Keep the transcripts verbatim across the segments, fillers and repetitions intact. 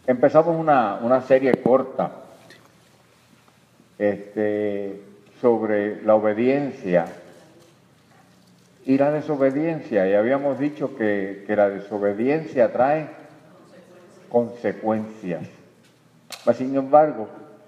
empezamos una, una serie corta este, sobre la obediencia y la desobediencia, y habíamos dicho que, que la desobediencia trae consecuencias. Mas, sin embargo,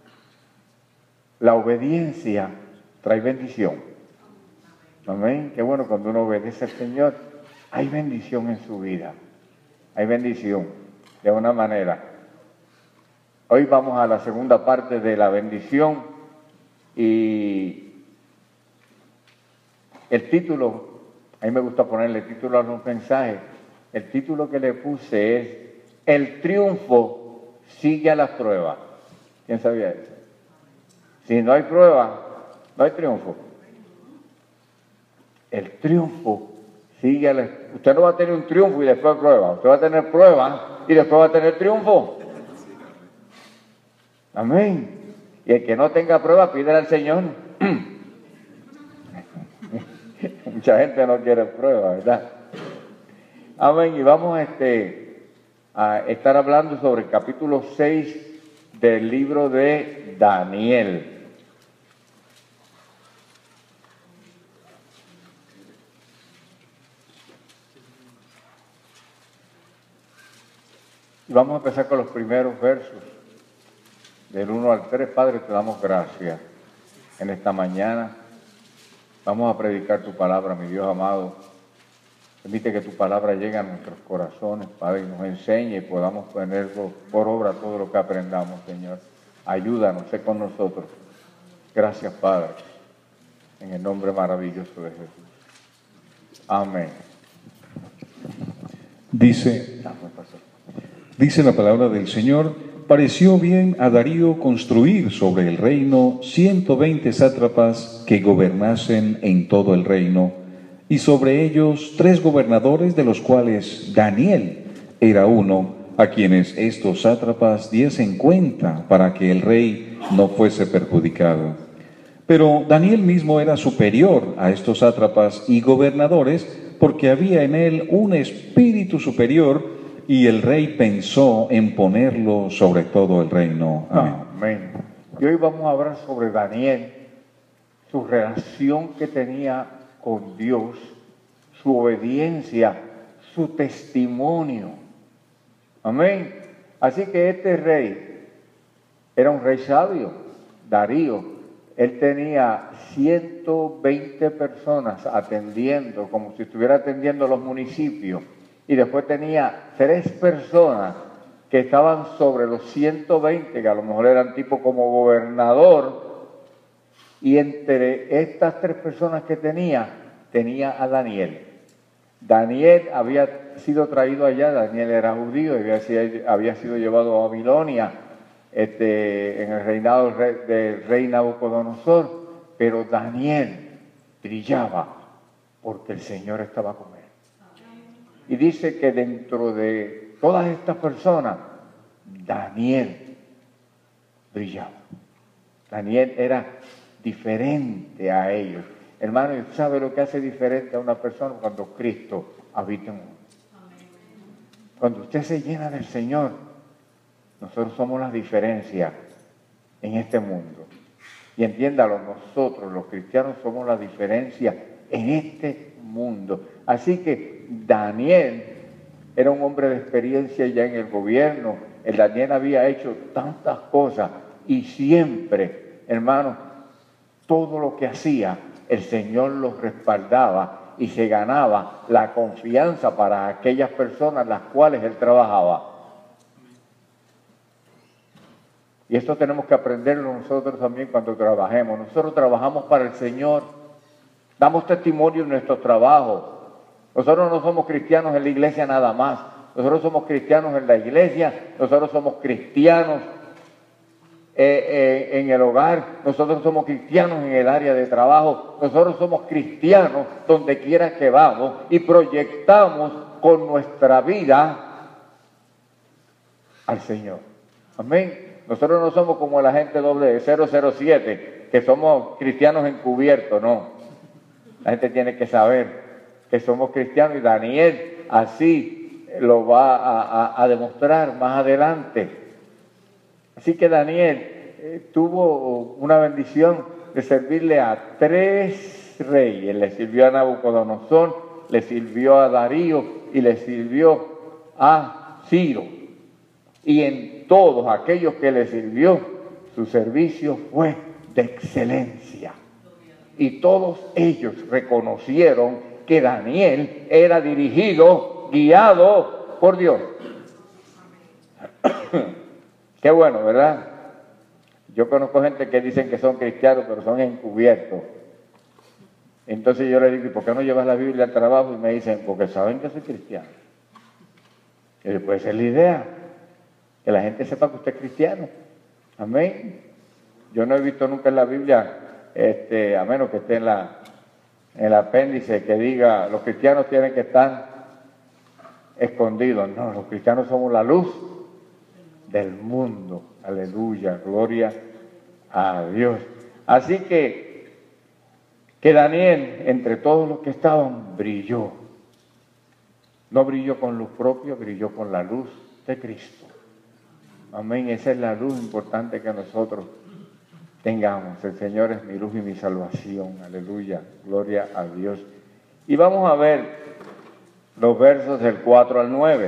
la obediencia trae bendición. Amén. Qué bueno, cuando uno obedece al Señor, hay bendición en su vida. Hay bendición, de una manera. Hoy vamos a la segunda parte de la bendición y el título, a mí me gusta ponerle título a los mensajes, el título que le puse es El triunfo sigue a las pruebas. ¿Quién sabía eso? Si no hay prueba, no hay triunfo. El triunfo sigue a las... Usted no va a tener un triunfo y después prueba. Usted va a tener prueba y después va a tener triunfo. Amén. Y el que no tenga prueba, pídele al Señor. Mucha gente no quiere prueba, ¿verdad? Amén. Y vamos este, a estar hablando sobre el capítulo seis del libro de Daniel. Y vamos a empezar con los primeros versos, del uno al tres. Padre, te damos gracias en esta mañana. Vamos a predicar tu palabra, mi Dios amado. Permite que tu palabra llegue a nuestros corazones, Padre, y nos enseñe y podamos ponerlo por obra todo lo que aprendamos, Señor. Ayúdanos, sé con nosotros. Gracias, Padre, en el nombre maravilloso de Jesús. Amén. Dice, dice la palabra del Señor: pareció bien a Darío construir sobre el reino ciento veinte sátrapas que gobernasen en todo el reino, y sobre ellos tres gobernadores, de los cuales Daniel era uno, a quienes estos sátrapas diesen cuenta para que el rey no fuese perjudicado. Pero Daniel mismo era superior a estos sátrapas y gobernadores, porque había en él un espíritu superior, y el rey pensó en ponerlo sobre todo el reino. Amén. Amén. Y hoy vamos a hablar sobre Daniel, su relación que tenía con Dios, su obediencia, su testimonio. Amén. Así que este rey era un rey sabio, Darío. Él tenía ciento veinte personas atendiendo, como si estuviera atendiendo los municipios. Y después tenía tres personas que estaban sobre los ciento veinte, que a lo mejor eran tipo como gobernador. Y entre estas tres personas que tenía, tenía a Daniel. Daniel había sido traído allá, Daniel era judío, había sido, había sido llevado a Babilonia este, en el reinado del rey, del rey Nabucodonosor, pero Daniel brillaba porque el Señor estaba con él. Y dice que dentro de todas estas personas, Daniel brillaba. Daniel era diferente a ellos. Hermano, ¿y sabe lo que hace diferente a una persona? Cuando Cristo habita en uno. Cuando usted se llena del Señor, nosotros somos la diferencia en este mundo. Y entiéndalo, nosotros los cristianos somos la diferencia en este mundo. Así que Daniel era un hombre de experiencia ya en el gobierno. El Daniel había hecho tantas cosas y siempre, hermano, todo lo que hacía, el Señor los respaldaba y se ganaba la confianza para aquellas personas las cuales él trabajaba. Y esto tenemos que aprenderlo nosotros también cuando trabajemos. Nosotros trabajamos para el Señor, damos testimonio en nuestros trabajos. Nosotros no somos cristianos en la iglesia nada más. Nosotros somos cristianos en la iglesia, nosotros somos cristianos eh, eh, en el hogar, nosotros somos cristianos en el área de trabajo, nosotros somos cristianos donde quiera que vamos y proyectamos con nuestra vida al Señor. Amén. Nosotros no somos como la gente doble cero cero siete, que somos cristianos encubiertos, no. La gente tiene que saber que somos cristianos, y Daniel así lo va a, a, a demostrar más adelante. Así que Daniel eh, tuvo una bendición de servirle a tres reyes. Le sirvió a Nabucodonosor, le sirvió a Darío y le sirvió a Ciro. Y en todos aquellos que le sirvió, su servicio fue de excelencia. Y todos ellos reconocieron que Daniel era dirigido, guiado por Dios. Qué bueno, ¿verdad? Yo conozco gente que dicen que son cristianos, pero son encubiertos. Entonces yo les digo, ¿y por qué no llevas la Biblia al trabajo? Y me dicen, porque saben que soy cristiano. Y después esa es la idea, que la gente sepa que usted es cristiano. Amén. Yo no he visto nunca en la Biblia, este, a menos que esté en, la, en el apéndice, que diga, los cristianos tienen que estar escondidos. No, los cristianos somos la luz del mundo. Aleluya, gloria a Dios. Así que, que Daniel, entre todos los que estaban, brilló. No brilló con luz propia, brilló con la luz de Cristo. Amén, esa es la luz importante que nosotros tengamos. El Señor es mi luz y mi salvación. Aleluya, gloria a Dios. Y vamos a ver los versos del cuatro al nueve.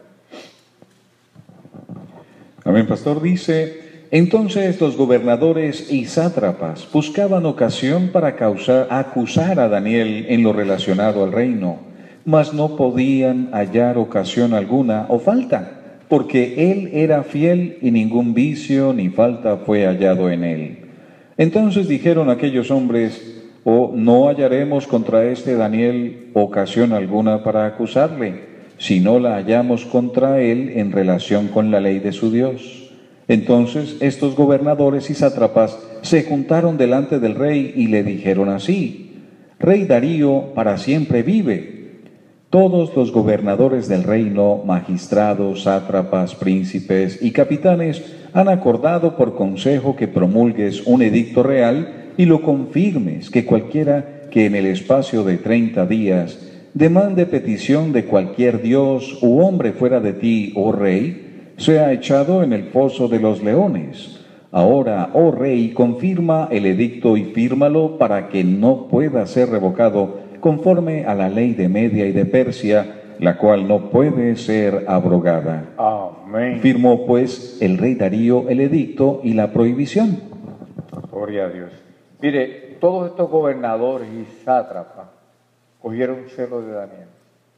Amén, pastor. Dice, entonces los gobernadores y sátrapas buscaban ocasión para causar, acusar a Daniel en lo relacionado al reino, mas no podían hallar ocasión alguna o falta, porque él era fiel y ningún vicio ni falta fue hallado en él. Entonces dijeron aquellos hombres, oh, no hallaremos contra este Daniel ocasión alguna para acusarle, si no la hallamos contra él en relación con la ley de su Dios. Entonces estos gobernadores y sátrapas se juntaron delante del rey y le dijeron así, Rey Darío para siempre vive. Todos los gobernadores del reino, magistrados, sátrapas, príncipes y capitanes han acordado por consejo que promulgues un edicto real y lo confirmes, que cualquiera que en el espacio de treinta días demande petición de cualquier dios u hombre fuera de ti, oh rey, sea echado en el foso de los leones. Ahora, oh rey, confirma el edicto y fírmalo para que no pueda ser revocado conforme a la ley de Media y de Persia, la cual no puede ser abrogada. Amén. Firmó pues el rey Darío el edicto y la prohibición. Gloria a Dios. Mire, todos estos gobernadores y sátrapas cogieron celo de Daniel.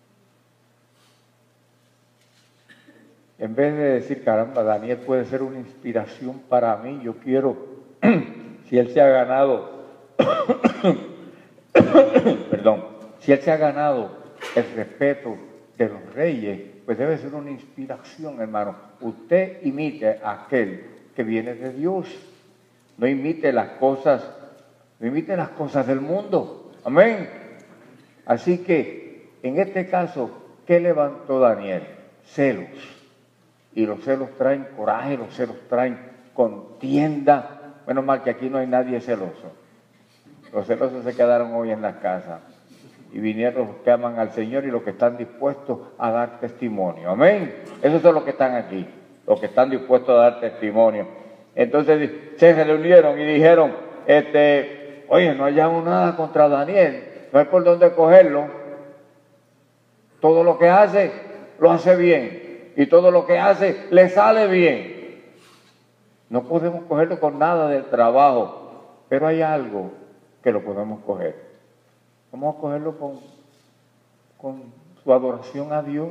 En vez de decir, caramba, Daniel puede ser una inspiración para mí, yo quiero, si él se ha ganado, perdón, si él se ha ganado el respeto de los reyes, pues debe ser una inspiración, hermano. Usted imite a aquel que viene de Dios. No imite las cosas, no imite las cosas del mundo. Amén. Así que, en este caso, ¿qué levantó Daniel? Celos. Y los celos traen coraje, los celos traen contienda. Menos mal que aquí no hay nadie celoso. Los celosos se quedaron hoy en las casas. Y vinieron los que aman al Señor y los que están dispuestos a dar testimonio. Amén. Esos son los que están aquí, los que están dispuestos a dar testimonio. Entonces se reunieron y dijeron, este, oye, no hallamos nada contra Daniel, no hay por dónde cogerlo. Todo lo que hace, lo hace bien. Y todo lo que hace, le sale bien. No podemos cogerlo con nada del trabajo, pero hay algo que lo podemos coger. Vamos a cogerlo con, con su adoración a Dios.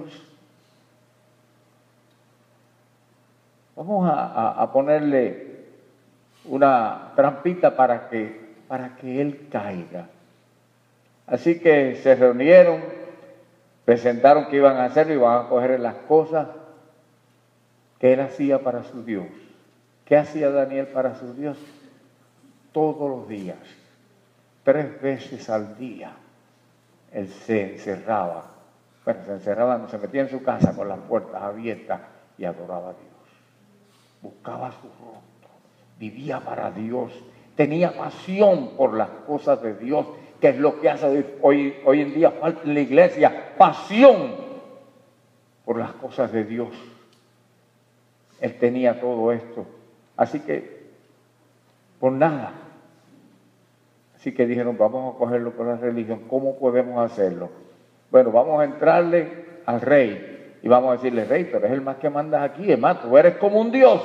Vamos a, a, a ponerle una trampita para que, para que él caiga. Así que se reunieron, presentaron que iban a hacerlo y iban a coger las cosas que él hacía para su Dios. ¿Qué hacía Daniel para su Dios? Todos los días, tres veces al día, él se encerraba. Bueno, se encerraba, no se metía en su casa con las puertas abiertas y adoraba a Dios. Buscaba su rostro, vivía para Dios, tenía pasión por las cosas de Dios, que es lo que hace hoy, hoy en día falta en la iglesia, pasión por las cosas de Dios. Él tenía todo esto Así que, por nada. Así que dijeron, vamos a cogerlo por la religión. ¿Cómo podemos hacerlo? Bueno, vamos a entrarle al rey y vamos a decirle, rey, pero es el más que mandas aquí, es más, tú eres como un dios.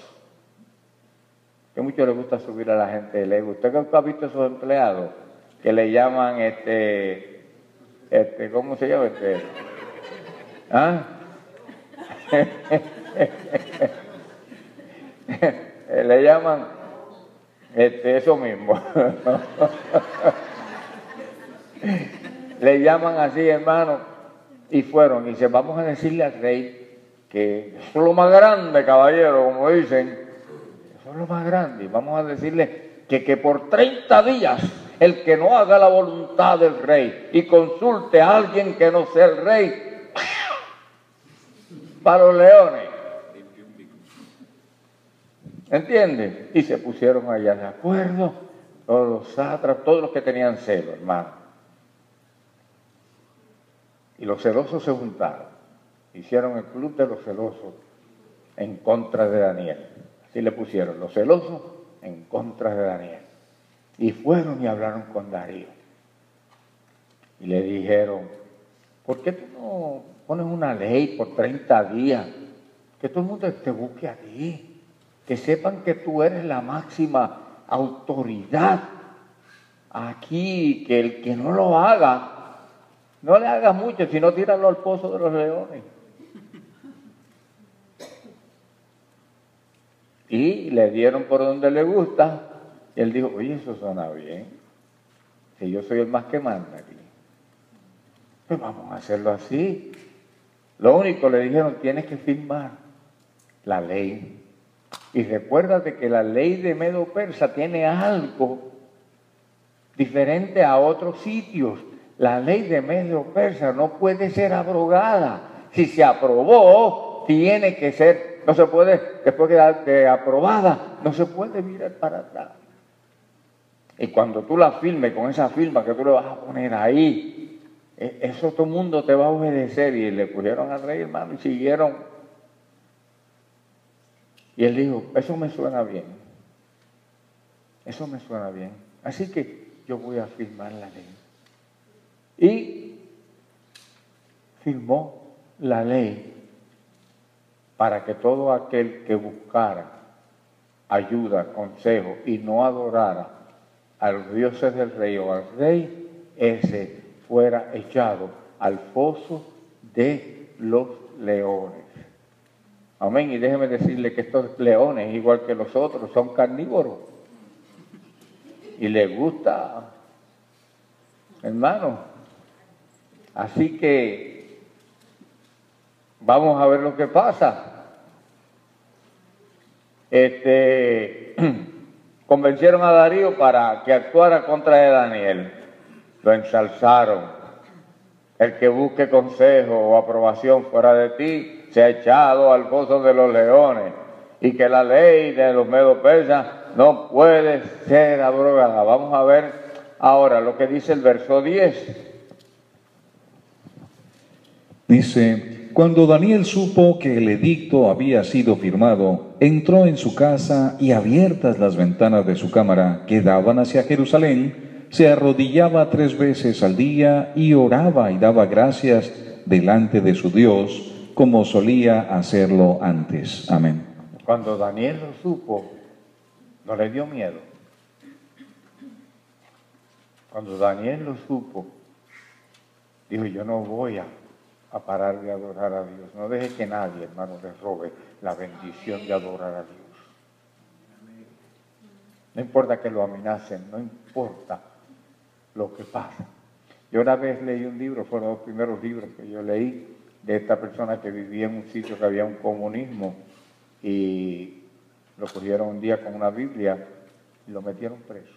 Que mucho le gusta subir a la gente el ego. ¿Usted ha visto esos empleados que le llaman, este, este, ¿cómo se llama? Este, ¿ah? Le llaman, este, eso mismo. Le llaman así, hermano, y fueron, y dicen, vamos a decirle al rey que eso es lo más grande, caballero, como dicen, eso es lo más grande, y vamos a decirle que, que por treinta días, el que no haga la voluntad del rey y consulte a alguien que no sea el rey, para los leones. ¿Entiendes? Y se pusieron allá de acuerdo, todos los sátrapas, todos los que tenían celo, hermano. Y los celosos se juntaron, hicieron el club de los celosos en contra de Daniel. Así le pusieron, los celosos en contra de Daniel. Y fueron y hablaron con Darío. Y le dijeron, ¿por qué tú no pones una ley por treinta días? Que todo el mundo te busque a ti. Que sepan que tú eres la máxima autoridad aquí, que el que no lo haga, no le haga mucho, sino tíralo al pozo de los leones. Y le dieron por donde le gusta, y él dijo, oye, eso suena bien, si yo soy el más que manda aquí, pues vamos a hacerlo así. Lo único, le dijeron, tienes que firmar la ley. Y recuérdate que la ley de Medo-Persa tiene algo diferente a otros sitios. La ley de Medo-Persa no puede ser abrogada. Si se aprobó, tiene que ser, no se puede, después de aprobada, no se puede mirar para atrás. Y cuando tú la firmes con esa firma que tú le vas a poner ahí, eso todo el mundo te va a obedecer. Y le pusieron al rey, hermano, y siguieron. Y él dijo, eso me suena bien, eso me suena bien, así que yo voy a firmar la ley. Y firmó la ley para que todo aquel que buscara ayuda, consejo y no adorara a los dioses del rey o al rey, ese fuera echado al foso de los leones. Amén. Y déjeme decirle que estos leones, igual que los otros, son carnívoros. Y les gusta, hermano. Así que vamos a ver lo que pasa. Este, convencieron a Darío para que actuara contra de Daniel. Lo ensalzaron. El que busque consejo o aprobación fuera de ti, se ha echado al foso de los leones, y que la ley de los Medo-Persas no puede ser abrogada. Vamos a ver ahora lo que dice el verso diez. Dice, cuando Daniel supo que el edicto había sido firmado, entró en su casa y abiertas las ventanas de su cámara que daban hacia Jerusalén, se arrodillaba tres veces al día y oraba y daba gracias delante de su Dios, como solía hacerlo antes. Amén. Cuando Daniel lo supo, no le dio miedo. Cuando Daniel lo supo, dijo, yo no voy a, a parar de adorar a Dios. No deje que nadie, hermano, le robe la bendición de adorar a Dios. No importa que lo amenacen, no importa lo que pasa. Yo una vez leí un libro, fueron los primeros libros que yo leí, de esta persona que vivía en un sitio que había un comunismo, y lo cogieron un día con una Biblia y lo metieron preso.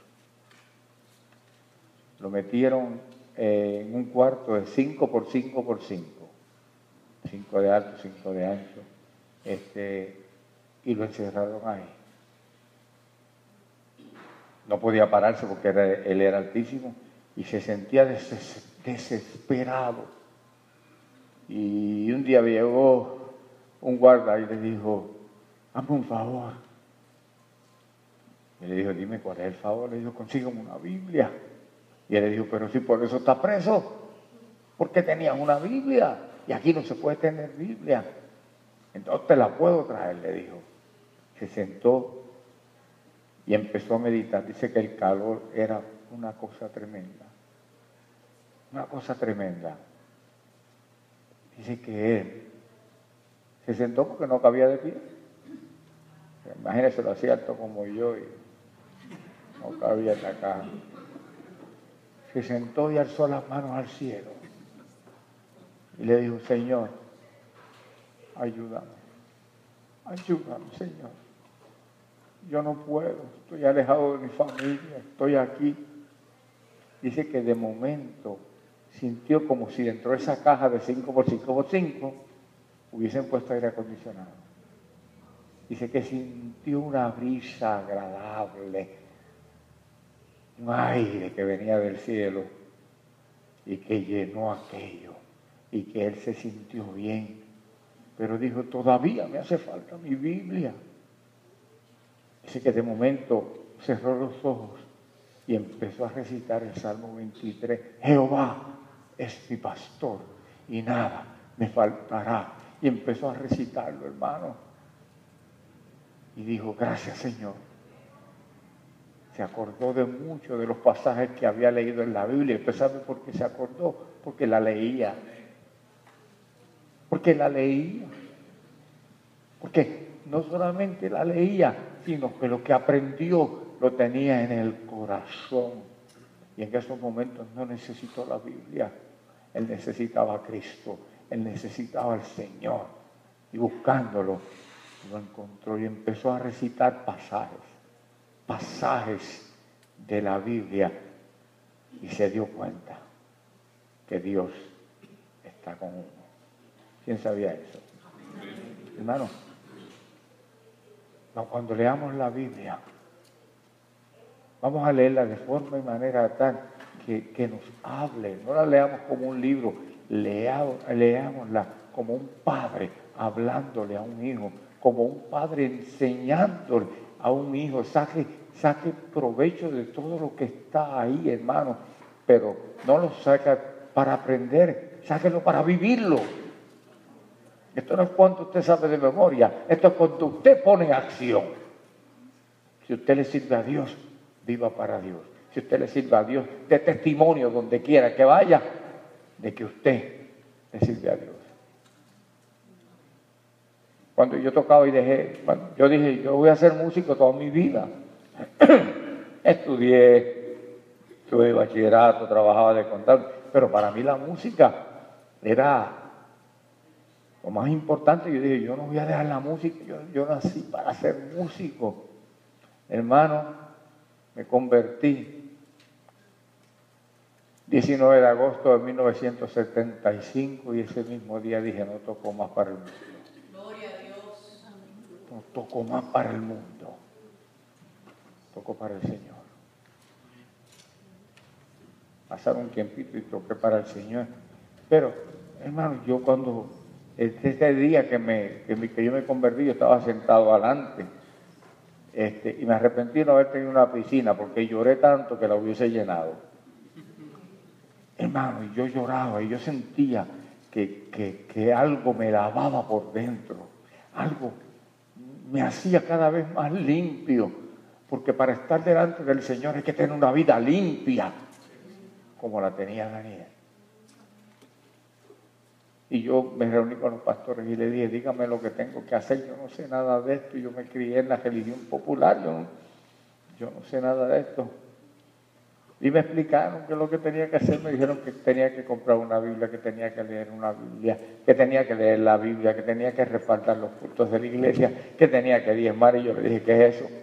Lo metieron eh, en un cuarto de cinco por cinco por cinco, cinco de alto, cinco de ancho, este, y lo encerraron ahí. No podía pararse porque era, él era altísimo y se sentía des desesperado. Y un día llegó un guarda y le dijo, hazme un favor, Y le dijo, dime cuál es el favor. Le dijo, consígueme una Biblia. Y él le dijo, pero si por eso está preso, ¿por qué tenías una Biblia? Y aquí no se puede tener Biblia. Entonces te la puedo traer, le dijo. Se sentó y empezó a meditar. Dice que el calor era una cosa tremenda. Una cosa tremenda. Dice que él se sentó porque no cabía de pie. Imagínese, lo hacía alto como yo y no cabía en la caja. Se sentó y alzó las manos al cielo. Y le dijo, Señor, ayúdame. Ayúdame, Señor. Yo no puedo, estoy alejado de mi familia, estoy aquí. Dice que de momento sintió como si dentro de esa caja de cinco por cinco por cinco hubiesen puesto aire acondicionado. Dice que sintió una brisa agradable, un aire que venía del cielo y que llenó aquello y que él se sintió bien. Pero dijo, todavía me hace falta mi Biblia. Dice que de momento cerró los ojos y empezó a recitar el Salmo veintitrés. Jehová es mi pastor y nada me faltará. Y empezó a recitarlo, hermano. Y dijo, gracias, Señor. Se acordó de muchos de los pasajes que había leído en la Biblia. ¿Usted sabe por qué se acordó? Porque la leía. Porque la leía. Porque no solamente la leía, sino que lo que aprendió lo tenía en el corazón. Y en esos momentos no necesitó la Biblia. Él necesitaba a Cristo. Él necesitaba al Señor. Y buscándolo, lo encontró y empezó a recitar pasajes. Pasajes de la Biblia. Y se dio cuenta que Dios está con uno. ¿Quién sabía eso? Hermano, cuando leamos la Biblia, vamos a leerla de forma y manera tal que, que nos hable. No la leamos como un libro, leamos, leámosla como un padre hablándole a un hijo, como un padre enseñándole a un hijo. Saque, saque provecho de todo lo que está ahí, hermano, pero no lo saca para aprender, sáquelo para vivirlo. Esto no es cuanto usted sabe de memoria, esto es cuando usted pone en acción. Si usted le sirve a Dios, viva para Dios. Si usted le sirve a Dios, dé testimonio donde quiera que vaya de que usted le sirve a Dios. Cuando yo tocaba y dejé, yo dije, yo voy a ser músico toda mi vida. Estudié, tuve bachillerato, trabajaba de contable, pero para mí la música era lo más importante. Yo dije, yo no voy a dejar la música, yo, yo nací para ser músico. Hermano, me convertí diecinueve de agosto de mil novecientos setenta y cinco y ese mismo día dije, no toco más para el mundo. Gloria a Dios. No toco más para el mundo, toco para el Señor. Pasaron un tiempito y toqué para el Señor. Pero, hermano, yo cuando, este día que, me, que, me, que yo me convertí, yo estaba sentado adelante. Este, y me arrepentí de no haber tenido una piscina porque lloré tanto que la hubiese llenado. Hermano, y yo lloraba y yo sentía que, que, que algo me lavaba por dentro. Algo me hacía cada vez más limpio. Porque para estar delante del Señor hay que tener una vida limpia, como la tenía Daniel. Y yo me reuní con los pastores y le dije, dígame lo que tengo que hacer. Yo no sé nada de esto. Yo me crié en la religión popular. Yo no, yo no sé nada de esto. Y me explicaron que lo que tenía que hacer. Me dijeron que tenía que comprar una Biblia, que tenía que leer una Biblia, que tenía que leer la Biblia, que tenía que respaldar los cultos de la iglesia, que tenía que diezmar. Y yo le dije, ¿qué es eso?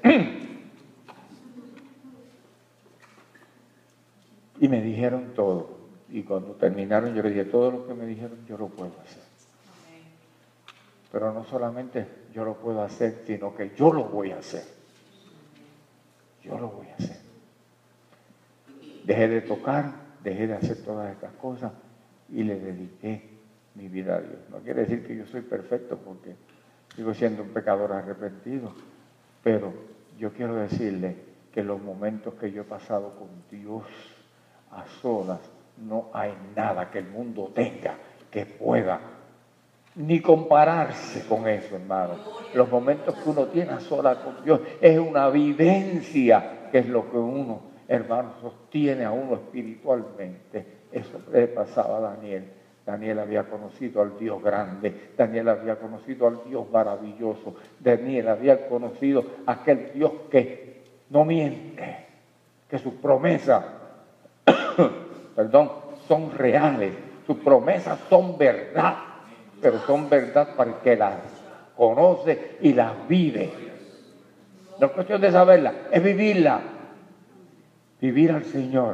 Y me dijeron todo. Y cuando terminaron yo le dije, todo lo que me dijeron yo lo puedo hacer. Pero no solamente yo lo puedo hacer, sino que yo lo voy a hacer. Yo lo voy a hacer. Dejé de tocar, dejé de hacer todas estas cosas y le dediqué mi vida a Dios. No quiere decir que yo soy perfecto porque sigo siendo un pecador arrepentido, pero yo quiero decirle que los momentos que yo he pasado con Dios a solas, no hay nada que el mundo tenga que pueda ni compararse con eso, hermano. Los momentos que uno tiene a solas con Dios es una vivencia, que es lo que uno, hermano, sostiene a uno espiritualmente. Eso le pasaba a Daniel. Daniel había conocido al Dios grande, Daniel había conocido al Dios maravilloso, Daniel había conocido a aquel Dios que no miente, que sus promesas, perdón, son reales, sus promesas son verdad, pero son verdad para el que las conoce y las vive. No es cuestión de saberla, es vivirla, vivir al Señor.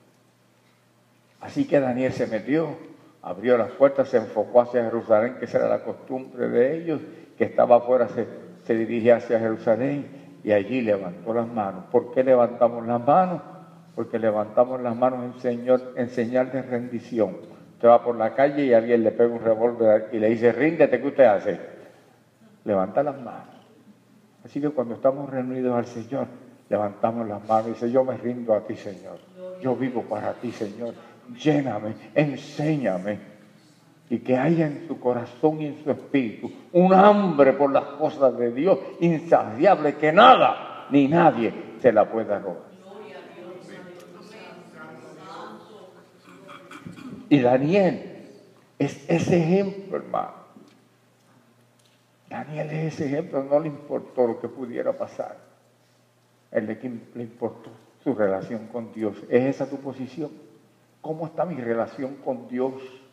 Así que Daniel se metió, abrió las puertas, se enfocó hacia Jerusalén, que esa era la costumbre de ellos, que estaba afuera, se, se dirigía hacia Jerusalén y allí levantó las manos. ¿Por qué levantamos las manos? Porque levantamos las manos en, señor, en señal de rendición. Usted va por la calle y alguien le pega un revólver y le dice, ríndete, ¿qué usted hace? Levanta las manos. Así que cuando estamos reunidos al Señor, levantamos las manos y dice, yo me rindo a ti, Señor. Yo vivo para ti, Señor. Lléname, enséñame, y que haya en su corazón y en su espíritu un hambre por las cosas de Dios insaciable, que nada ni nadie se la pueda robar. Y Daniel es ese ejemplo, hermano. Daniel es ese ejemplo, no le importó lo que pudiera pasar. Él le, le importó su relación con Dios. ¿Es esa tu posición? ¿Cómo está mi relación con Dios?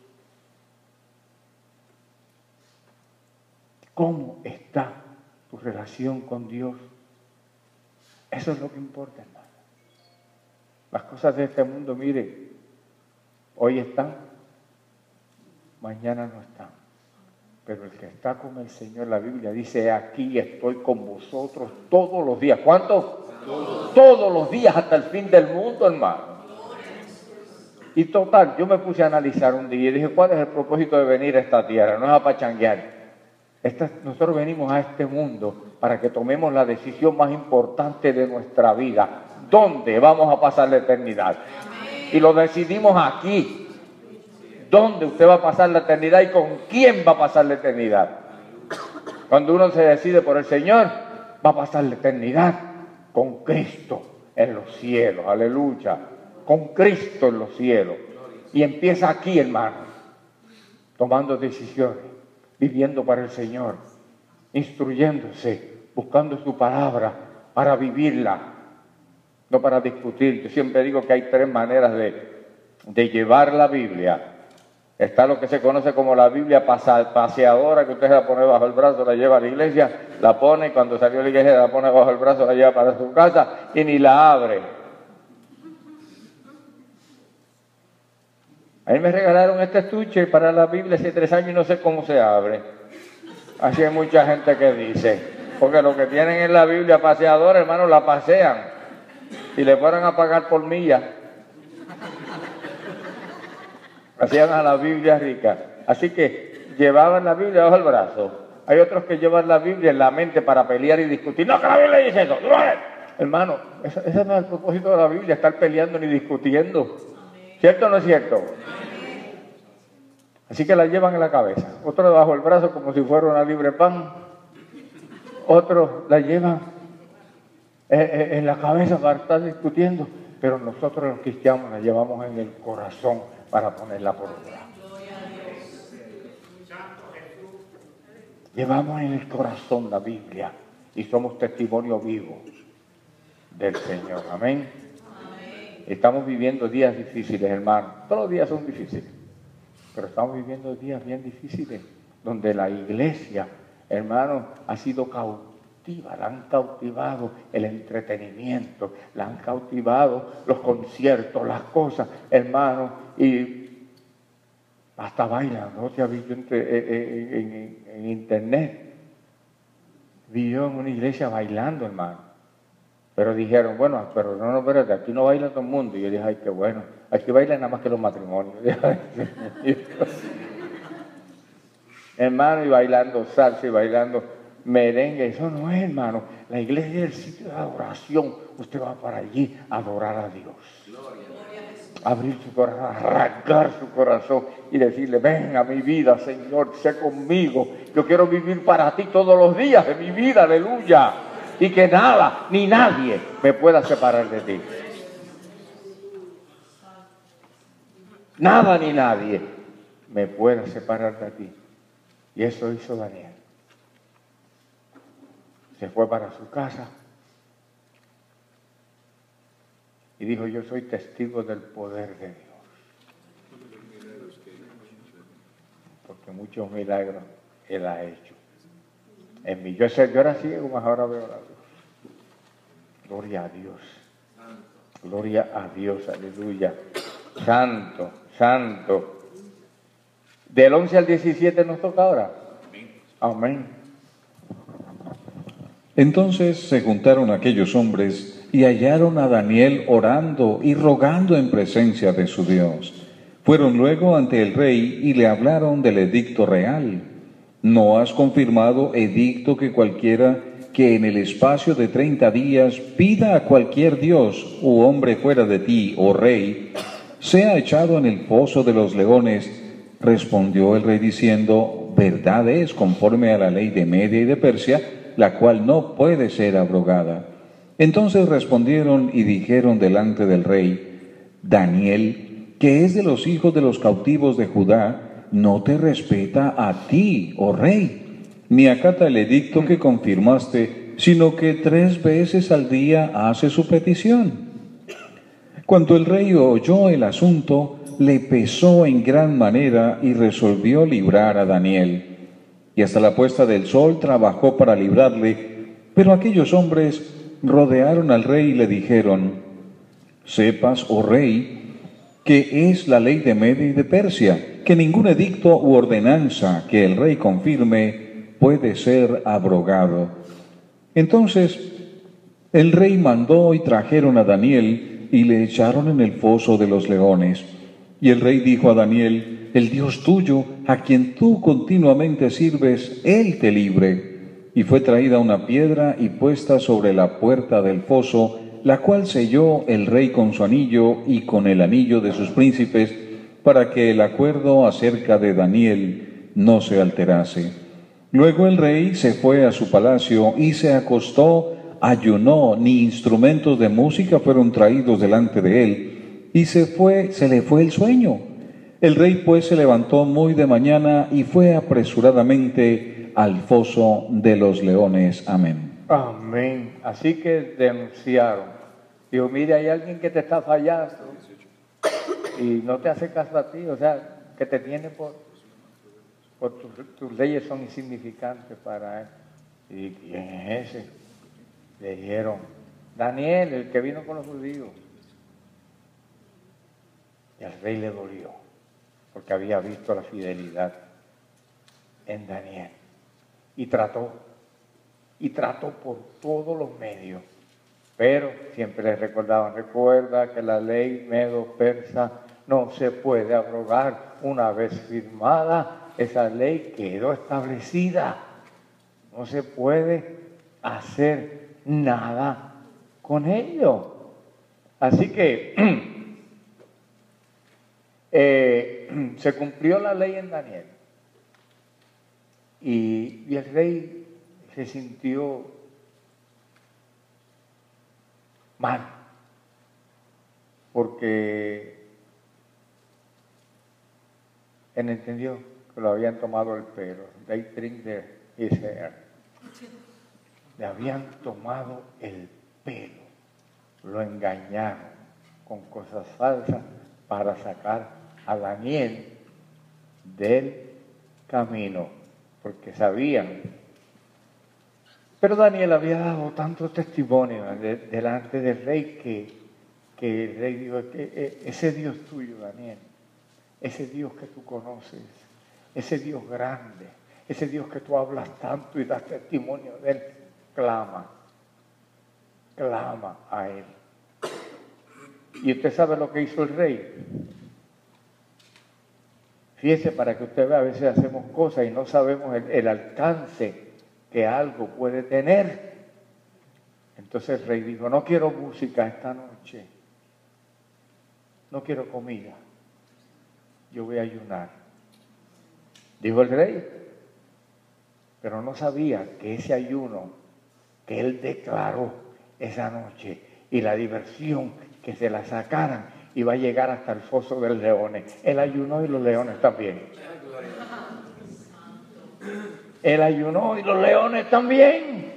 ¿Cómo está tu relación con Dios? Eso es lo que importa, hermano. Las cosas de este mundo, mire, hoy están, mañana no están. Pero el que está con el Señor, la Biblia dice, aquí estoy con vosotros todos los días. ¿Cuántos? Todos. Todos los días hasta el fin del mundo, hermano. Y total, yo me puse a analizar un día y dije, ¿cuál es el propósito de venir a esta tierra? No es a pachanguear. Esta, nosotros venimos a este mundo para que tomemos la decisión más importante de nuestra vida. ¿Dónde vamos a pasar la eternidad? Y lo decidimos aquí. ¿Dónde usted va a pasar la eternidad y con quién va a pasar la eternidad? Cuando uno se decide por el Señor, va a pasar la eternidad con Cristo en los cielos. Aleluya. Con Cristo en los cielos. Y empieza aquí, hermano, tomando decisiones, viviendo para el Señor, instruyéndose, buscando su palabra para vivirla, no para discutir. Yo siempre digo que hay tres maneras de, de llevar la Biblia. Está lo que se conoce como la Biblia paseadora, que usted la pone bajo el brazo, la lleva a la iglesia, la pone y cuando salió a la iglesia la pone bajo el brazo, la lleva para su casa y ni la abre. A mí me regalaron este estuche para la Biblia hace tres años y no sé cómo se abre. Así hay mucha gente que dice, porque lo que tienen en la Biblia paseadora, hermano, la pasean y le fueran a pagar por millas. Hacían a la Biblia rica. Así que llevaban la Biblia bajo el brazo. Hay otros que llevan la Biblia en la mente para pelear y discutir. No, que la Biblia dice eso. Hermano, ese, ese no es el propósito de la Biblia, estar peleando ni discutiendo. ¿Cierto o no es cierto? Así que la llevan en la cabeza. Otros bajo el brazo como si fuera una libre pan. Otros la llevan en la cabeza para estar discutiendo. Pero nosotros los cristianos la llevamos en el corazón para ponerla por obra. Llevamos en el corazón la Biblia y somos testimonio vivo del Señor. Amén. Estamos viviendo días difíciles, hermano. Todos los días son difíciles. Pero estamos viviendo días bien difíciles, donde la iglesia, hermano, ha sido cautiva. La han cautivado el entretenimiento, la han cautivado los conciertos, las cosas, hermano. Y hasta bailan, ¿no? Se ha visto en, en, en, en internet. Vi yo en una iglesia bailando, hermano. Pero dijeron, bueno, pero no, no, espérate, aquí no baila todo el mundo. Y yo dije, ay, qué bueno, aquí bailan nada más que los matrimonios. Hermano, y bailando salsa y bailando merengue. Eso no es, hermano. La iglesia es el sitio de adoración. Usted va para allí a adorar a Dios. Abrir su corazón, arrancar su corazón y decirle: ven a mi vida, Señor, sé conmigo. Yo quiero vivir para ti todos los días de mi vida, aleluya. Y que nada, ni nadie me pueda separar de ti. Nada ni nadie me pueda separar de ti. Y eso hizo Daniel. Se fue para su casa y dijo: yo soy testigo del poder de Dios. Porque muchos milagros Él ha hecho en mí. Yo, sé, yo era ciego, mas ahora veo la luz. Gloria a Dios. Gloria a Dios, aleluya. Santo, santo. Del once al diecisiete nos toca ahora. Amén. Entonces se juntaron aquellos hombres y hallaron a Daniel orando y rogando en presencia de su Dios. Fueron luego ante el rey y le hablaron del edicto real. ¿No has confirmado edicto que cualquiera que en el espacio de treinta días pida a cualquier dios u hombre fuera de ti, oh rey, sea echado en el foso de los leones? Respondió el rey diciendo: verdad es, conforme a la ley de Media y de Persia, la cual no puede ser abrogada. Entonces respondieron y dijeron delante del rey: Daniel, que es de los hijos de los cautivos de Judá, no te respeta a ti, oh rey, ni acata el edicto que confirmaste, sino que tres veces al día hace su petición. Cuando el rey oyó el asunto, le pesó en gran manera y resolvió librar a Daniel. Y hasta la puesta del sol trabajó para librarle, pero aquellos hombres rodearon al rey y le dijeron: sepas, oh rey, que es la ley de Media y de Persia, que ningún edicto u ordenanza que el rey confirme puede ser abrogado. Entonces el rey mandó y trajeron a Daniel y le echaron en el foso de los leones. Y el rey dijo a Daniel: el Dios tuyo, a quien tú continuamente sirves, Él te libre. Y fue traída una piedra y puesta sobre la puerta del foso, la cual selló el rey con su anillo y con el anillo de sus príncipes, para que el acuerdo acerca de Daniel no se alterase. Luego el rey se fue a su palacio y se acostó, ayunó, ni instrumentos de música fueron traídos delante de él, y se fue, se le fue el sueño. El rey pues se levantó muy de mañana y fue apresuradamente al foso de los leones. Amén. Amén. Así que denunciaron. Digo: mire, hay alguien que te está fallando y no te hace caso a ti, o sea, que te tiene por, por tus, tus leyes son insignificantes para él. ¿Y quién es ese? Le dijeron: Daniel, el que vino con los judíos. Y al rey le dolió, porque había visto la fidelidad en Daniel. Y trató, y trató por todos los medios. Pero siempre le recordaban: recuerda que la ley medo-persa no se puede abrogar. Una vez firmada, esa ley quedó establecida. No se puede hacer nada con ello. Así que eh, se cumplió la ley en Daniel. Y, y el rey se sintió mal, porque él entendió que lo habían tomado el pelo. They drink the, his hair. Le habían tomado el pelo, lo engañaron con cosas falsas para sacar a Daniel del camino, porque sabían. Pero Daniel había dado tanto testimonio de, delante del rey que, que el rey dijo: que ese Dios tuyo, Daniel, ese Dios que tú conoces, ese Dios grande, ese Dios que tú hablas tanto y das testimonio de él, clama, clama a él. Y usted sabe lo que hizo el rey. Fíjese, para que usted vea, a veces hacemos cosas y no sabemos el, el alcance que que algo puede tener. Entonces el rey dijo, no quiero música esta noche, no quiero comida, yo voy a ayunar. Dijo el rey, pero no sabía que ese ayuno que él declaró esa noche y la diversión que se la sacaran iba a llegar hasta el foso de los leones. Él ayunó y los leones también. Él ayunó y los leones también.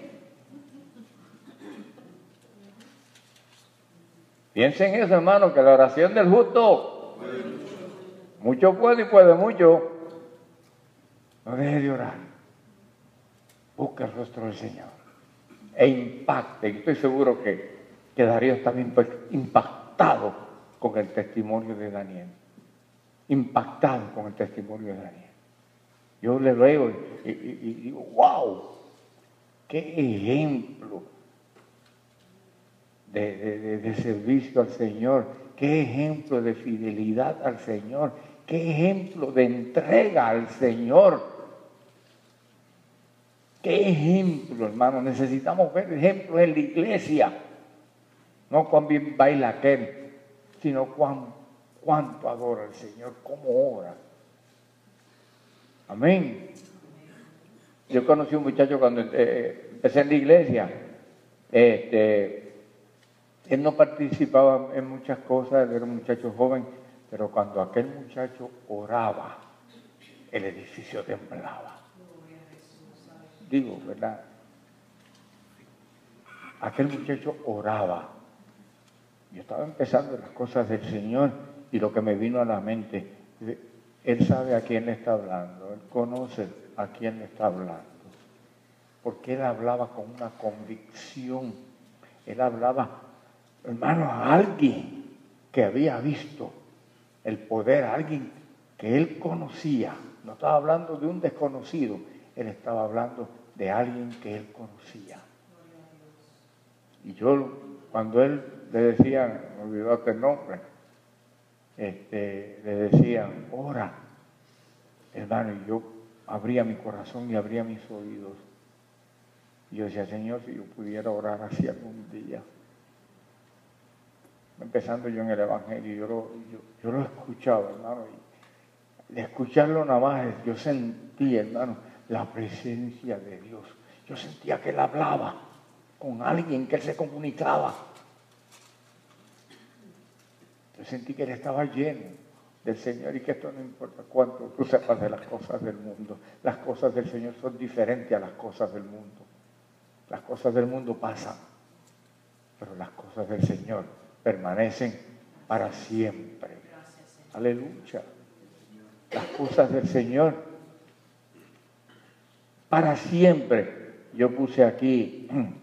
Piensen en eso, hermano, que la oración del justo mucho puede y puede mucho. No deje de orar. Busque el rostro del Señor e impacte. Estoy seguro que, que Darío está bien impactado con el testimonio de Daniel. Impactado con el testimonio de Daniel. Yo le leo y, y, y digo, wow, qué ejemplo de, de, de servicio al Señor, qué ejemplo de fidelidad al Señor, qué ejemplo de entrega al Señor. Qué ejemplo, hermano. Necesitamos ver ejemplos en la iglesia. No cuán bien baila aquel, sino cuán, cuánto adora al Señor, cómo ora. Amén. Yo conocí un muchacho cuando eh, empecé en la iglesia. Este, él no participaba en muchas cosas, él era un muchacho joven, pero cuando aquel muchacho oraba, el edificio temblaba. Digo, ¿verdad? Aquel muchacho oraba. Yo estaba empezando las cosas del Señor y lo que me vino a la mente, él sabe a quién le está hablando, él conoce a quién le está hablando. Porque él hablaba con una convicción, él hablaba, hermano, a alguien que había visto el poder, a alguien que él conocía. No estaba hablando de un desconocido, él estaba hablando de alguien que él conocía. Y yo, cuando él le decían, me olvidó aquel nombre, este, le decían, ora, hermano, y yo abría mi corazón y abría mis oídos. Y yo decía, Señor, si yo pudiera orar así algún día. Empezando yo en el Evangelio, yo lo, yo, yo lo escuchaba, hermano, y de escucharlo nada más, yo sentí, hermano, la presencia de Dios. Yo sentía que él hablaba con alguien, que él se comunicaba. Yo sentí que él estaba lleno del Señor y que esto no importa cuánto tú sepas de las cosas del mundo. Las cosas del Señor son diferentes a las cosas del mundo. Las cosas del mundo pasan, pero las cosas del Señor permanecen para siempre. Aleluya. Las cosas del Señor para siempre. Yo puse aquí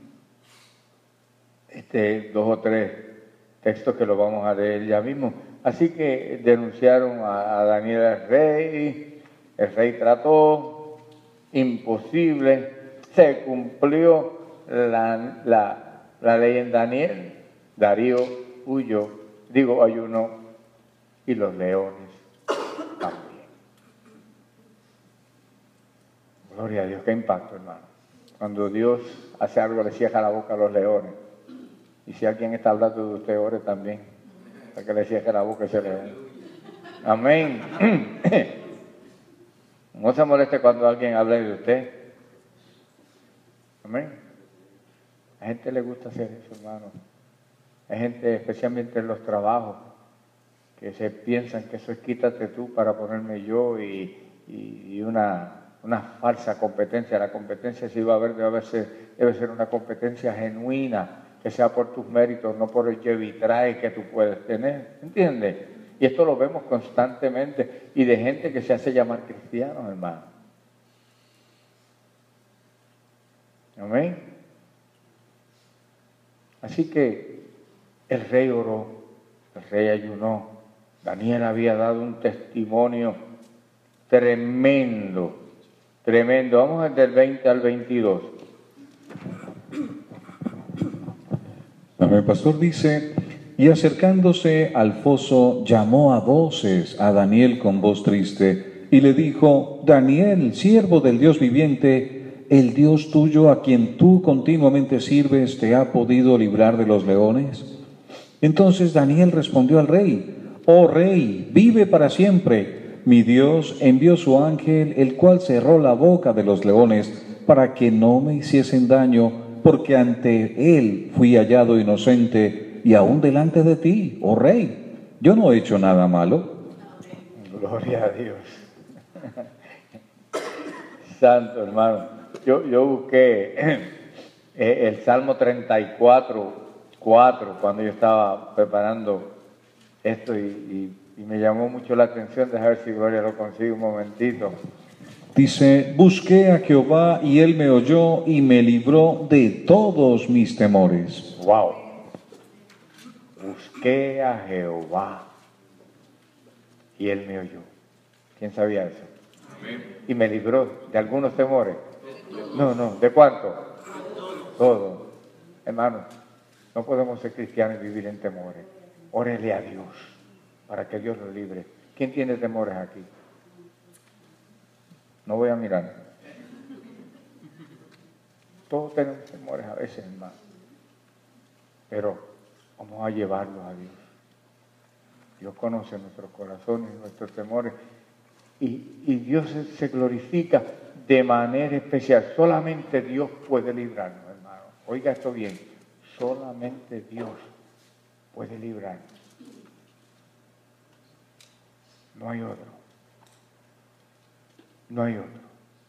este, dos o tres textos que los vamos a leer ya mismo. Así que denunciaron a, a Daniel al rey, el rey trató, imposible, se cumplió la, la, la ley en Daniel, Darío huyó, digo ayunó, y los leones también. Gloria a Dios, qué impacto, hermano. Cuando Dios hace algo, le cierra la boca a los leones. Y si alguien está hablando de usted, ore también, para que le cierre la boca a ese león. Amén. No se moleste cuando alguien hable de usted. Amén. A gente le gusta hacer eso, hermano. Hay gente, especialmente en los trabajos, que se piensan que eso es quítate tú para ponerme yo y, y, y una... una falsa competencia. La competencia, si va a haber, debe ser, debe ser una competencia genuina, que sea por tus méritos, no por el lleve y trae que tú puedes tener. ¿Entiendes? Y esto lo vemos constantemente, y de gente que se hace llamar cristianos, hermano. Amén. Así que el rey oró, el rey ayunó. Daniel había dado un testimonio tremendo. Tremendo. Vamos del veinte al veintidós. El pastor dice, y acercándose al foso, llamó a voces a Daniel con voz triste, y le dijo, Daniel, siervo del Dios viviente, ¿el Dios tuyo a quien tú continuamente sirves te ha podido librar de los leones? Entonces Daniel respondió al rey: Oh rey, vive para siempre. Mi Dios envió su ángel, el cual cerró la boca de los leones para que no me hiciesen daño, porque ante él fui hallado inocente y aún delante de ti, oh rey. Yo no he hecho nada malo. Gloria a Dios. Santo hermano. Yo, yo busqué el Salmo treinta y cuatro, cuatro, cuando yo estaba preparando esto y, y, y me llamó mucho la atención. Deja ver si Gloria lo consigue un momentito. Dice: busqué a Jehová y él me oyó y me libró de todos mis temores. Wow. Busqué a Jehová y él me oyó. ¿Quién sabía eso? Amén. Y me libró de algunos temores. No, no, ¿de cuánto? Todo. Hermano, no podemos ser cristianos y vivir en temores. Órele a Dios para que Dios lo libre. ¿Quién tiene temores aquí? No voy a mirar. Todos tenemos temores a veces, hermano. Pero vamos a llevarlos a Dios. Dios conoce nuestros corazones, nuestros temores. Y, y Dios se, se glorifica de manera especial. Solamente Dios puede librarnos, hermano. Oiga esto bien. Solamente Dios puede librarnos. No hay otro. No hay otro.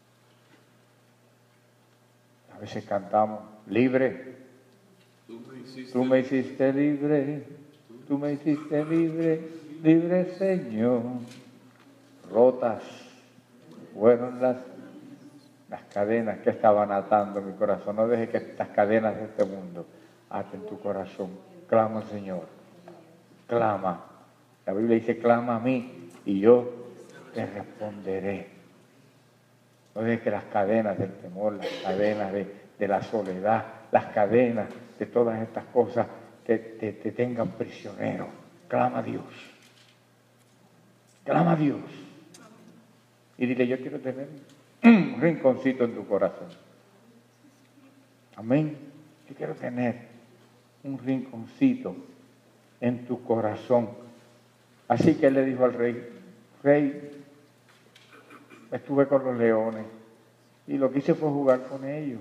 A veces cantamos, libre. Tú me hiciste, Tú me hiciste libre. Tú me hiciste libre. Libre, Señor. Rotas fueron las, las cadenas que estaban atando mi corazón. No dejes que estas cadenas de este mundo aten tu corazón. Clama al Señor. Clama. La Biblia dice, clama a mí y yo te responderé. No dejes que las cadenas del temor, las cadenas de, de la soledad, las cadenas de todas estas cosas te, te, te tengan prisionero. Clama a Dios. Clama a Dios. Y dile, yo quiero tener un rinconcito en tu corazón. Amén. Yo quiero tener un rinconcito en tu corazón. Así que él le dijo al rey, rey, estuve con los leones y lo que hice fue jugar con ellos.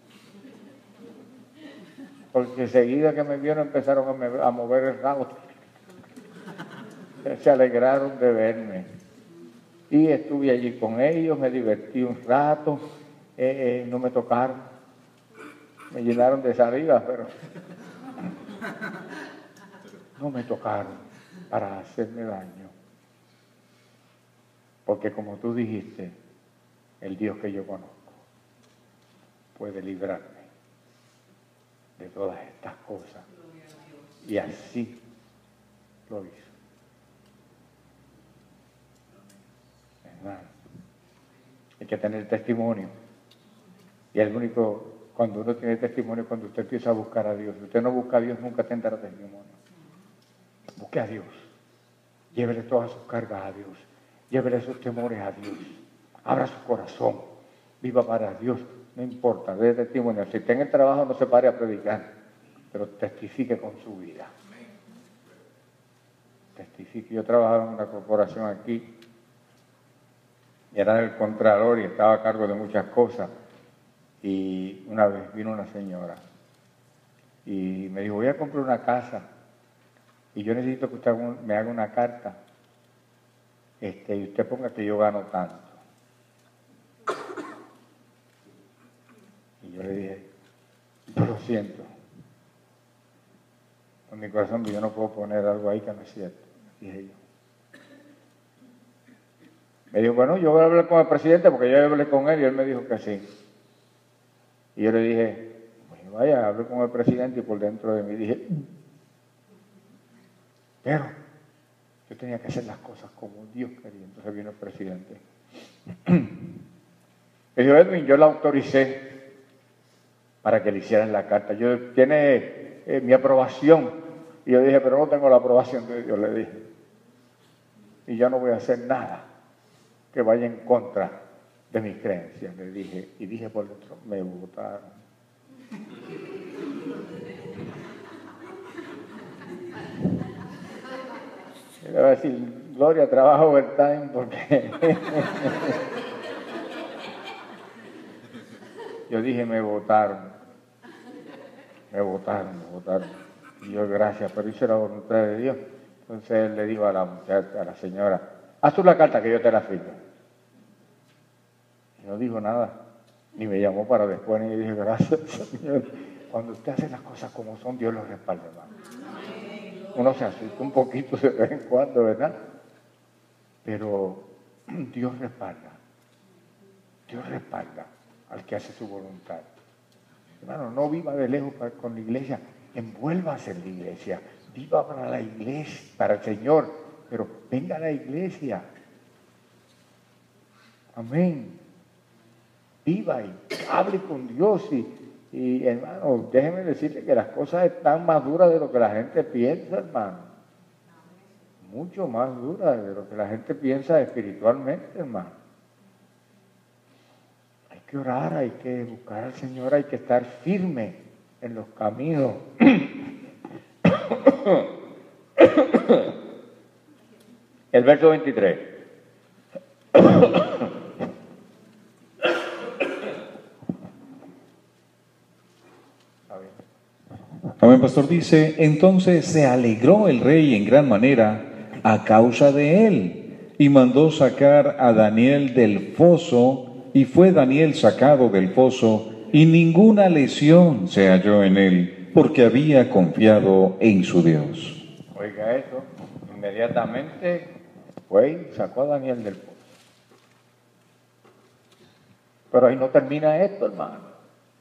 Porque enseguida que me vieron empezaron a, me, a mover el rabo. Se alegraron de verme. Y estuve allí con ellos, me divertí un rato, eh, eh, no me tocaron, me llenaron de saliva, pero no me tocaron para hacerme daño. Porque como tú dijiste, el Dios que yo conozco puede librarme de todas estas cosas. Y así lo hizo. Hermano, hay que tener testimonio. Y el único, cuando uno tiene testimonio, cuando usted empieza a buscar a Dios. Si usted no busca a Dios, nunca tendrá testimonio. Busque a Dios. Llévele todas sus cargas a Dios. Llévele sus temores a Dios. Abra su corazón. Viva para Dios. No importa, dé testimonio. Si está en el trabajo, no se pare a predicar, pero testifique con su vida. Testifique. Yo trabajaba en una corporación aquí. Era el contralor y estaba a cargo de muchas cosas. Y una vez vino una señora y me dijo, voy a comprar una casa y yo necesito que usted me haga una carta este, y usted ponga que yo gano tanto. Y yo le dije, yo lo siento. Con mi corazón yo no puedo poner algo ahí que no es cierto, dije yo. Me dijo, bueno, yo voy a hablar con el presidente porque yo hablé con él y él me dijo que sí. Y yo le dije, pues vaya, hablé con el presidente y por dentro de mí dije, pero yo tenía que hacer las cosas como Dios quería. Entonces vino el presidente. Me dijo, Edwin, yo la autoricé para que le hicieran la carta. Yo tiene eh, mi aprobación. Y yo dije, pero no tengo la aprobación de Dios, le dije. Y yo no voy a hacer nada que vaya en contra de mis creencias, le dije, y dije por dentro, me votaron. Le voy a decir, Gloria, trabajo overtime porque yo dije, me votaron, me votaron, me votaron. Y yo, gracias, pero hice la voluntad de Dios. Entonces él le dijo a la muchacha, a la señora, haz tú la carta que yo te la firmo. Y no dijo nada, ni me llamó para después, ni dije, gracias, Señor. Cuando usted hace las cosas como son, Dios los respalda, hermano. Uno se asusta un poquito de vez en cuando, ¿verdad? Pero Dios respalda. Dios respalda al que hace su voluntad. Hermano, no viva de lejos para, con la iglesia, envuélvase en la iglesia, viva para la iglesia, para el Señor, pero venga a la iglesia. Amén. Viva y hable con Dios y, y hermano, déjeme decirle que las cosas están más duras de lo que la gente piensa, hermano. Mucho más duras de lo que la gente piensa espiritualmente, hermano. Hay que orar, hay que buscar al Señor, hay que estar firme en los caminos. El verso veintitrés. Amén, pastor. Dice, entonces se alegró el rey en gran manera a causa de él, y mandó sacar a Daniel del foso, y fue Daniel sacado del foso, y ninguna lesión se halló en él, porque había confiado en su Dios. Oiga eso, inmediatamente fue y sacó a Daniel del foso. Pero ahí no termina esto, hermano.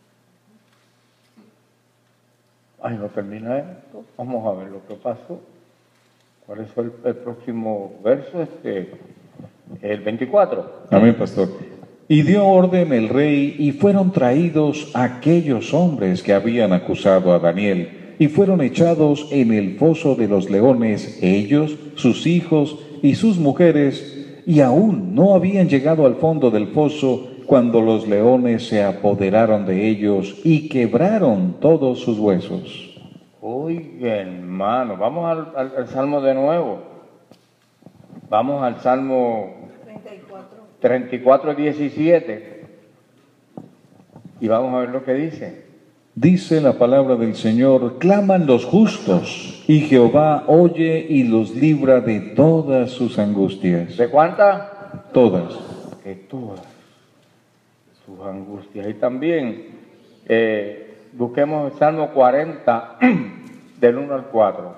Ahí no termina esto. Vamos a ver lo que pasó. ¿Cuál es el, el próximo verso? Este, el veinticuatro. Amén, pastor. Y dio orden el rey, y fueron traídos aquellos hombres que habían acusado a Daniel, y fueron echados en el foso de los leones, ellos, sus hijos y sus mujeres, y aún no habían llegado al fondo del foso cuando los leones se apoderaron de ellos y quebraron todos sus huesos. Oiga, hermano, vamos al, al, al Salmo de nuevo. Vamos al Salmo treinta y cuatro, diecisiete. Y vamos a ver lo que dice. Dice la palabra del Señor, claman los justos, y Jehová oye y los libra de todas sus angustias. ¿De cuántas? Todas. De todas sus angustias. Y también eh, busquemos el Salmo cuarenta, del uno al cuatro.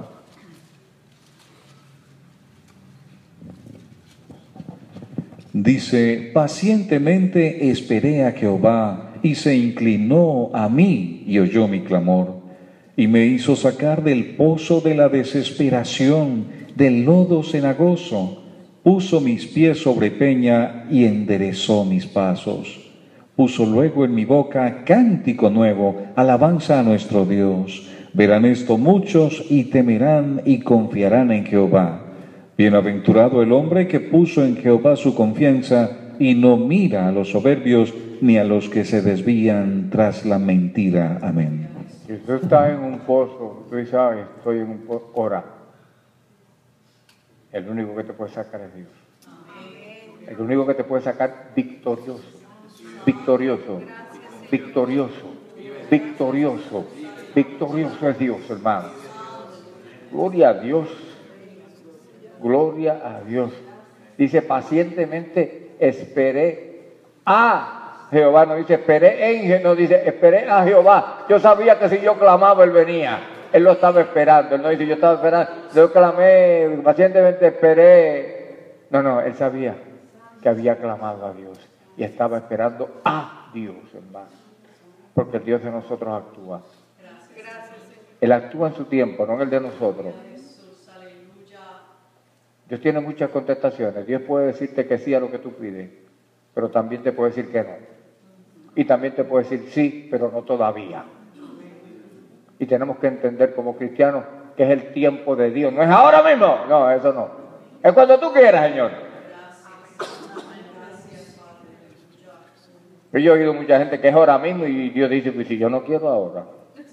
Dice, pacientemente esperé a Jehová, y se inclinó a mí y oyó mi clamor, y me hizo sacar del pozo de la desesperación, del lodo cenagoso, puso mis pies sobre peña y enderezó mis pasos. Puso luego en mi boca cántico nuevo, alabanza a nuestro Dios. Verán esto muchos y temerán y confiarán en Jehová. Bienaventurado el hombre que puso en Jehová su confianza y no mira a los soberbios ni a los que se desvían tras la mentira. Amén. Si usted está en un pozo, tú dices, ay, estoy en un pozo, ora. El único que te puede sacar es Dios. El único que te puede sacar victorioso, victorioso, victorioso, victorioso, victorioso es Dios, hermano. Gloria a Dios, gloria a Dios. Dice, pacientemente esperé a Jehová, no dice esperé en, no dice esperé a Jehová. Yo sabía que si yo clamaba, Él venía. Él lo estaba esperando. Él no dice yo estaba esperando, yo clamé, pacientemente esperé. No, no, Él sabía que había clamado a Dios y estaba esperando a Dios, hermano. Porque el Dios de nosotros actúa. Él actúa en su tiempo, no en el de nosotros. Dios tiene muchas contestaciones. Dios puede decirte que sí a lo que tú pides, pero también te puede decir que no. Y también te puede decir sí, pero no todavía. Y tenemos que entender como cristianos que es el tiempo de Dios. No es ahora mismo. No, eso no. Es cuando tú quieras, Señor. Pero yo he oído mucha gente que es ahora mismo y Dios dice, pues si yo no quiero ahora.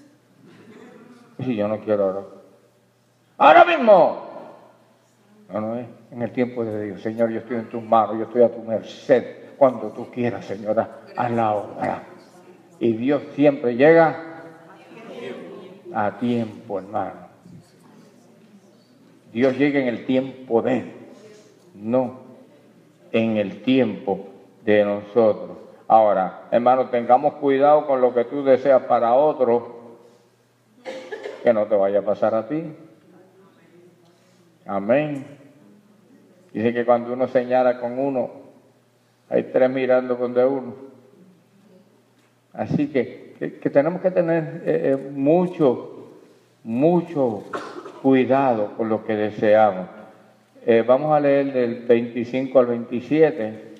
Si yo no quiero ahora. ¡Ahora mismo! No, no es en el tiempo de Dios. Señor, yo estoy en tus manos, yo estoy a tu merced. Cuando tú quieras, Señora, haz la obra. Y Dios siempre llega a tiempo, hermano. Dios llega en el tiempo de Él, no en el tiempo de nosotros. Ahora, hermano, tengamos cuidado con lo que tú deseas para otro, que no te vaya a pasar a ti. Amén. Dice que cuando uno señala con uno, hay tres mirando con de uno. Así que, que, que tenemos que tener eh, eh, mucho, mucho cuidado con lo que deseamos. Eh, vamos a leer del veinticinco al veintisiete.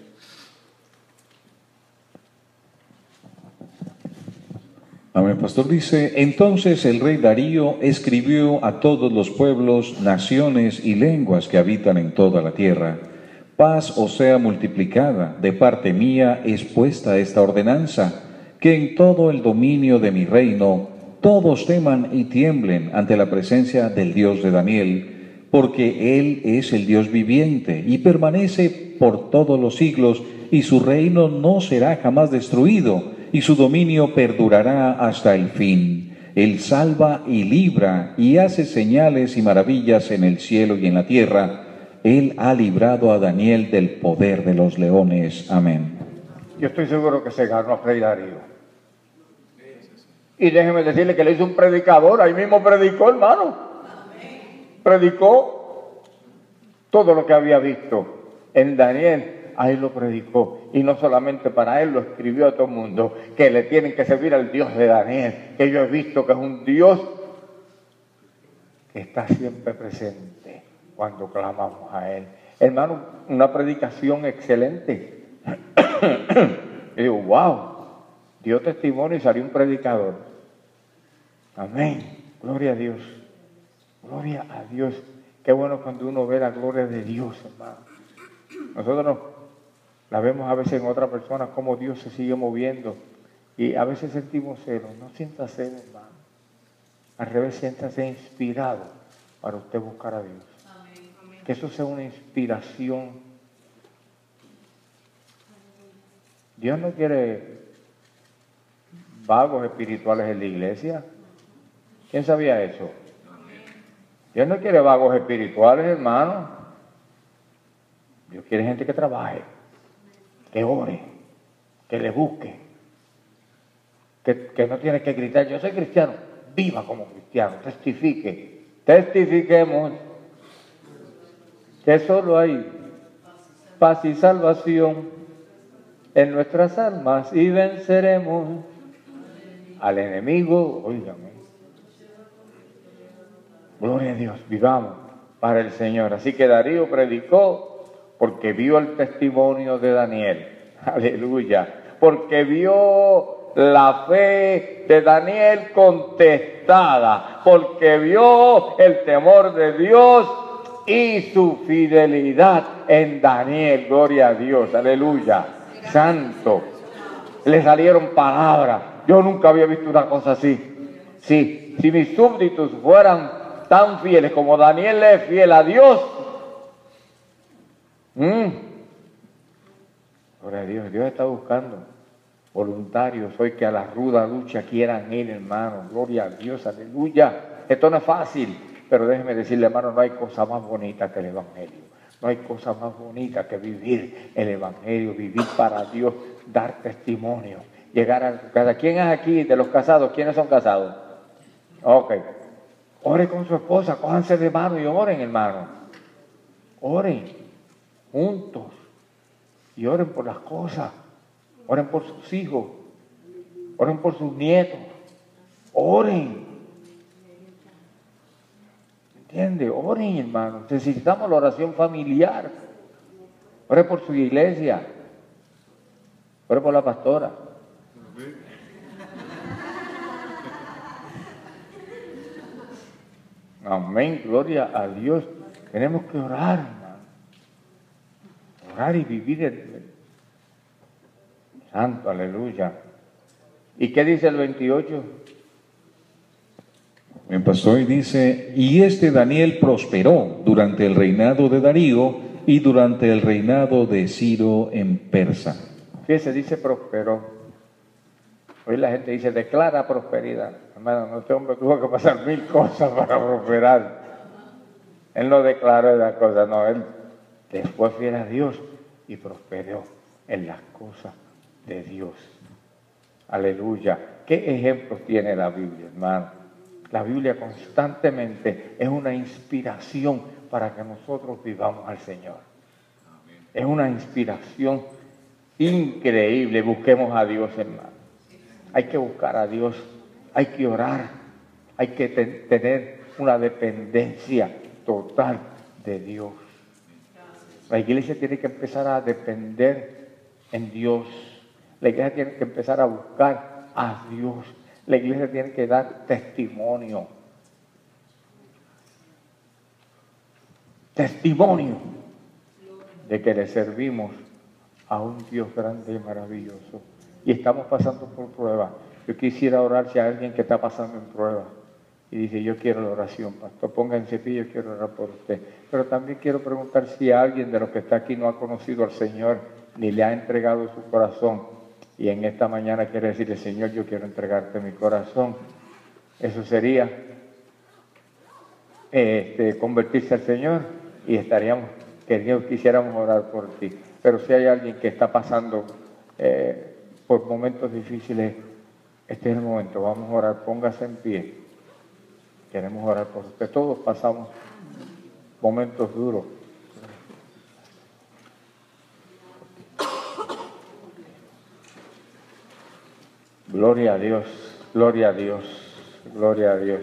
Amén, pastor. Dice, entonces el rey Darío escribió a todos los pueblos, naciones y lenguas que habitan en toda la tierra: paz os sea multiplicada, de parte mía es puesta esta ordenanza, que en todo el dominio de mi reino todos teman y tiemblen ante la presencia del Dios de Daniel, porque Él es el Dios viviente y permanece por todos los siglos, y su reino no será jamás destruido, y su dominio perdurará hasta el fin. Él salva y libra y hace señales y maravillas en el cielo y en la tierra. Él ha librado a Daniel del poder de los leones. Amén. Yo estoy seguro que se ganó a Rey Darío. Y déjeme decirle que le hizo un predicador, ahí mismo predicó, hermano. Predicó todo lo que había visto en Daniel. Ahí lo predicó, y no solamente para él, lo escribió a todo el mundo, que le tienen que servir al Dios de Daniel, que yo he visto que es un Dios que está siempre presente cuando clamamos a Él. Hermano, una predicación excelente. Y digo, wow, dio testimonio y salió un predicador. Amén, gloria a Dios, gloria a Dios. Qué bueno cuando uno ve la gloria de Dios, hermano. Nosotros no la vemos a veces en otra persona, cómo Dios se sigue moviendo. Y a veces sentimos celos. No sienta celos, hermano. Al revés, siéntase inspirado para usted buscar a Dios. Amén, amén. Que eso sea una inspiración. Dios no quiere vagos espirituales en la iglesia. ¿Quién sabía eso? Dios no quiere vagos espirituales, hermano. Dios quiere gente que trabaje, que ore, que le busque, que, que no tiene que gritar, yo soy cristiano, viva como cristiano, testifique, testifiquemos que solo hay paz y salvación en nuestras almas y venceremos al enemigo. Óigame, gloria a Dios, vivamos para el Señor. Así que Darío predicó porque vio el testimonio de Daniel. Aleluya. Porque vio la fe de Daniel contestada. Porque vio el temor de Dios y su fidelidad en Daniel. Gloria a Dios. Aleluya. Santo. Le salieron palabras. Yo nunca había visto una cosa así. Sí, si mis súbditos fueran tan fieles como Daniel es fiel a Dios, Mm. Gloria a Dios, Dios está buscando voluntarios hoy que a la ruda lucha quieran ir, hermano. Gloria a Dios, aleluya. Esto no es fácil, pero déjeme decirle, hermano, no hay cosa más bonita que el Evangelio. No hay cosa más bonita que vivir el Evangelio, vivir para Dios, dar testimonio, llegar a cada ¿Quién es aquí de los casados? ¿Quiénes son casados? Ok. Ore con su esposa, cójanse de mano y oren, hermano. Oren juntos y oren por las cosas, oren por sus hijos, oren por sus nietos, oren, ¿entiende? Oren, hermano. Necesitamos la oración familiar. Ore por su iglesia, ore por la pastora. Amén, gloria a Dios. Tenemos que orar, hermano. Orar y vivir el, Santo, aleluya. ¿Y qué dice el veintiocho? El pastor dice, y este Daniel prosperó durante el reinado de Darío y durante el reinado de Ciro en Persa. Fíjese, dice prosperó. Hoy la gente dice, declara prosperidad. Hermano, este hombre tuvo que pasar mil cosas para prosperar. Él no declaró esas cosas, no, él después fiel a Dios y prosperó en las cosas de Dios. Aleluya. ¿Qué ejemplos tiene la Biblia, hermano? La Biblia constantemente es una inspiración para que nosotros vivamos al Señor. Es una inspiración increíble. Busquemos a Dios, hermano. Hay que buscar a Dios, hay que orar, hay que ten- tener una dependencia total de Dios. La iglesia tiene que empezar a depender en Dios. La iglesia tiene que empezar a buscar a Dios. La iglesia tiene que dar testimonio. Testimonio de que le servimos a un Dios grande y maravilloso. Y estamos pasando por pruebas. Yo quisiera orar si hay alguien que está pasando en pruebas y dice, yo quiero la oración, pastor, pónganse en pie, yo quiero orar por usted. Pero también quiero preguntar si alguien de los que está aquí no ha conocido al Señor ni le ha entregado su corazón. Y en esta mañana quiere decirle, Señor, yo quiero entregarte mi corazón. Eso sería este, convertirse al Señor y estaríamos, queridos, quisiéramos orar por ti. Pero si hay alguien que está pasando eh, por momentos difíciles, este es el momento, vamos a orar, póngase en pie. Queremos orar por usted. Todos pasamos momentos duros. Gloria a Dios, gloria a Dios, gloria a Dios.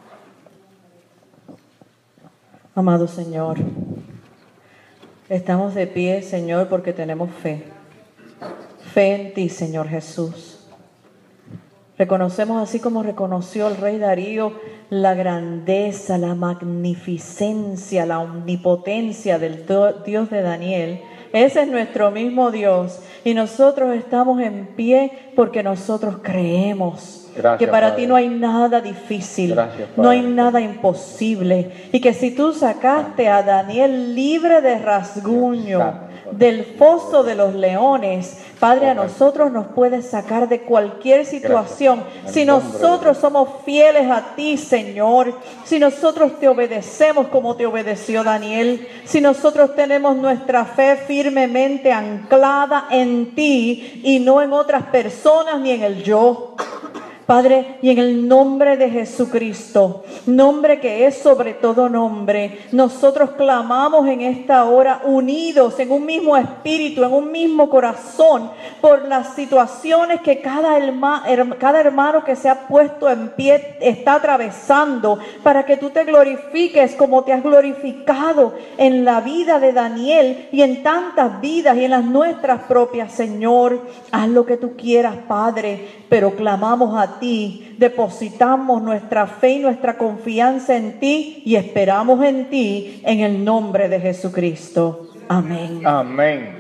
Amado Señor, estamos de pie, Señor, porque tenemos fe. Fe en ti, Señor Jesús. Reconocemos, así como reconoció el rey Darío, la grandeza, la magnificencia, la omnipotencia del Dios de Daniel. Ese es nuestro mismo Dios y nosotros estamos en pie porque nosotros creemos. Gracias, que para Padre. Ti no hay nada difícil, Gracias, no hay nada imposible, y que si tú sacaste a Daniel libre de rasguño del foso de los leones, Padre, a nosotros nos puedes sacar de cualquier situación. Si nosotros somos fieles a ti, Señor, si nosotros te obedecemos como te obedeció Daniel, si nosotros tenemos nuestra fe firmemente anclada en ti y no en otras personas ni en el yo. Padre, y en el nombre de Jesucristo, nombre que es sobre todo nombre, nosotros clamamos en esta hora unidos en un mismo espíritu, en un mismo corazón, por las situaciones que cada, herma, her, cada hermano que se ha puesto en pie está atravesando, para que tú te glorifiques como te has glorificado en la vida de Daniel y en tantas vidas y en las nuestras propias, Señor. Haz lo que tú quieras, Padre, pero clamamos a ti, depositamos nuestra fe y nuestra confianza en ti y esperamos en ti en el nombre de Jesucristo. Amén. Amén.